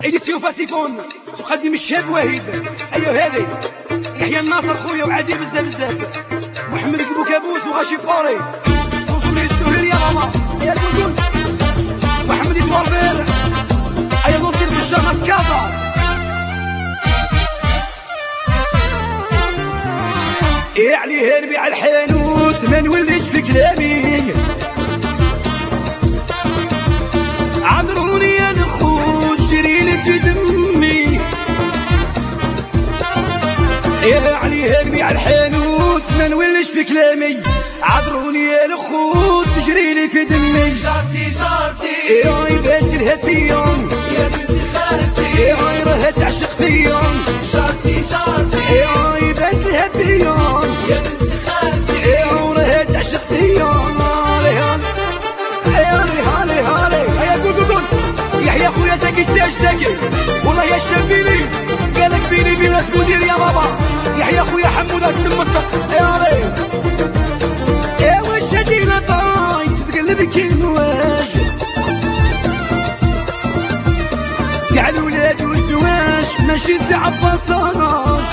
إديسيون فاسيفون تقدم الشاب وهيب. أيوه هذي يحيى الناصر خويا وعادي بزاف بزاف، محمد كبو كابوس وغاشي بوري صوصو ليستوهير يا ماما يا البلبل محمد يتوالبير أيا نوطير بالجامعة سكازا. عليه نبيع الحانوت ما نوليش في كلامي، عذروني يا الخوت جريلي في دمي. عليه نبيع الحانوت ما نوليش في كلامي، عذروني يا الخوت تجريلي في دمي. جارتي جارتي يا يبات لها فيا يا بنتي خالتي، يا راها تعشق فيا. جارتي جارتي يا يبات لها فيا يا بنتي خالتي، يا راها تعشق فيا. هيا قول يحيى خويا زكي تاج زكي والله يا الشبيلي قالك بيني بين ناس مدير يا بابا. يحيى خويا حمودة المنطق يا ريت يا واش هادي لا طاي تتقلب كي النواج. تاع الولاد والزواج ماشي تاع الباصاج.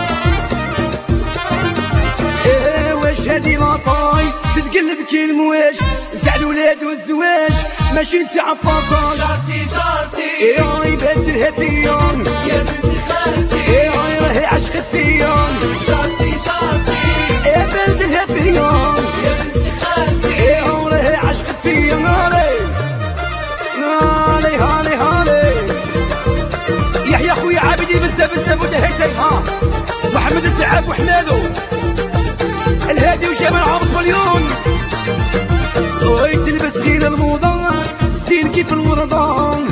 واش هادي لا طاي تتقلب كي المواج، تاع الولاد والزواج ماشي تاع الباصاج. جارتي جارتي يا يبات لها فيا يا بنتي خالتي، يا راهي عشقت فيا. جارتي جارتي يا بنت لها فيا يا بنتي خالتي، يا راهي عشقت فيا. هالي يحيى خويا عابدي بزاف بزاف ودهيتي محمد السعاف وحمادو الهادي وجمال عابس مليون. تلبس غير الموضة الزين كيف الورضان.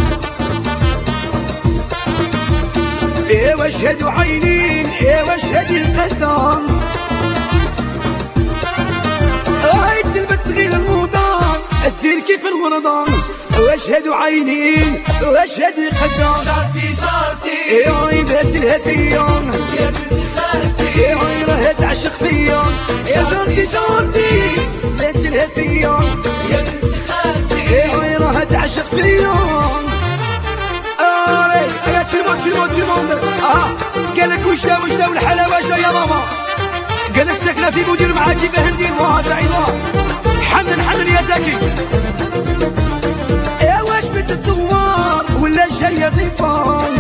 واش هادو عينين واش هادي القدام. تلبس غير الموضة الزين كيف الورضان. واش هادو عينين واش هادي القدام. جارتي جارتي يا يبات لها فيا يا بنتي خالتي، يا راها تعشق فيا. يا جارتي جارتي بات لها فيا يا بنتي خالتي، يا راها تعشق فيا. يا تلمون قالك وش داو الحلاوة جا يا ماما. قالك ساكنة في مدير معاك كيفاه ندير وها سعيد حنن يا زكي. واش بنت الثوار ولا جاية ضيفان.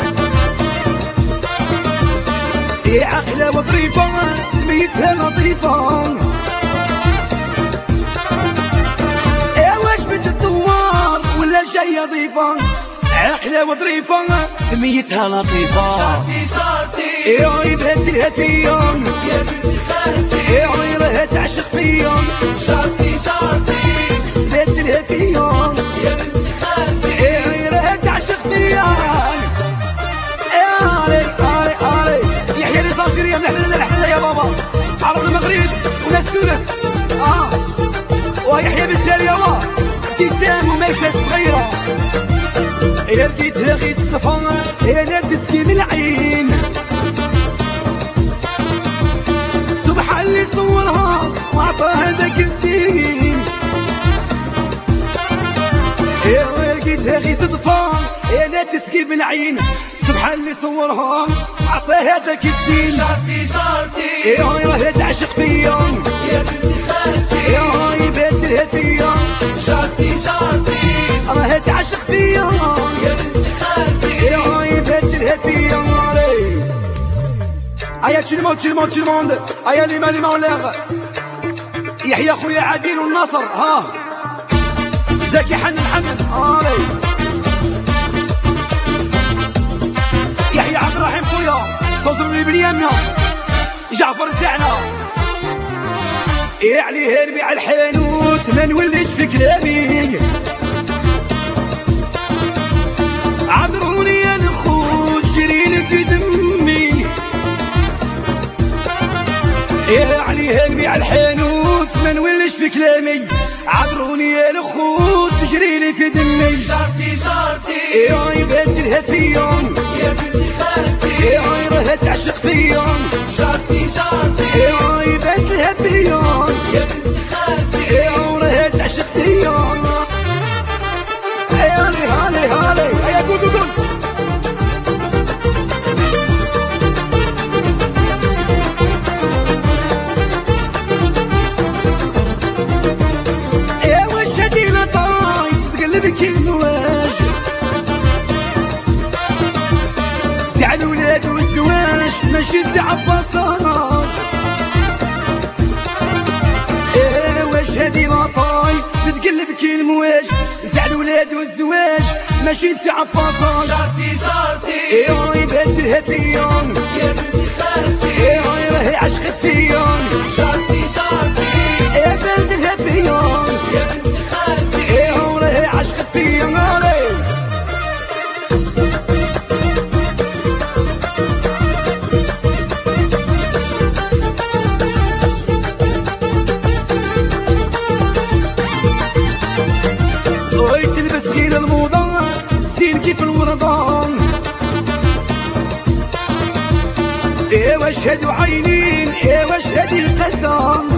عقلة وظريفة سميتها لطيفة. واش بنت الثوار ولا جاية ضيفة، عقلة وظريفة سميتها لطيفة. جارتي جارتي يا يبات لها فيا يا بنتي خالتي، يا راها تعشق فيا. جارتي جارتي بات لها فيا يا بنتي خالتي، يا راها تعشق فيا. علي يحيى الفاخرية من الحلة يا بابا، عرب المغرب وناس تونس ويحيى بالسالية ابتسام وميسة صغيرة. يا بديتها غير الصفا يا نبت تسكي من العين. سبحان اللي صورها وعطاها داك الزين. يا لقيتها غير صدفة يا نبت تسكي من العين. سبحان اللي صورها عطاها داك الزين. جارتي جارتي يا راها تعشق فيا يا بنتي خالتي، يا يبات لها فيا. جارتي جارتي راها تعشق فيا يا بنتي خالتي، يا يبات لها فيا. ايا تشلمون ايا لما ولاغ يحيى خويا عادل والنصر زكي حنن يحيى عبد الرحيم خويا صوت من بنيامنا جعفر تاعنا. عليه نبيع الحانوت ما نوليش في كلامي، عذروني يا الخوت جريلي في دمي. عليه نبيع الحانوت ما نوليش في كلامي، عذروني يا الخوت تجريلي في دمي. جارتي جارتي يا يبات لها فيا يا بنتي خالتي، يا راها تعشق فيا. جارتي جارتي يا يبات لها فيا يا بنتي خالتي، يا راها تعشق فيا. هالي يا قول بكي المواج تاع الولاد والزواج ماشي تاع باصاج. واش هادي لاطاي تتقلب كي المواج تاع الولاد والزواج ماشي تاع باصاج. جارتي جارتي ايوا يباتلها فيا يا بنتي خالتي ايوا راهي عشقت فيا جارتي جارتي باتلها فيا يا بنتي خالتي ايوا راهي عشقت فيا ناري. تلبس غير الموضة الزين كيف الورضان. ايوا شهدوا عينين ايوا شهدي القدام.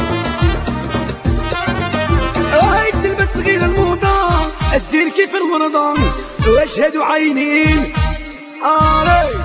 تلبس غير الموضة الزين كيف الورضان واشهدوا عينين.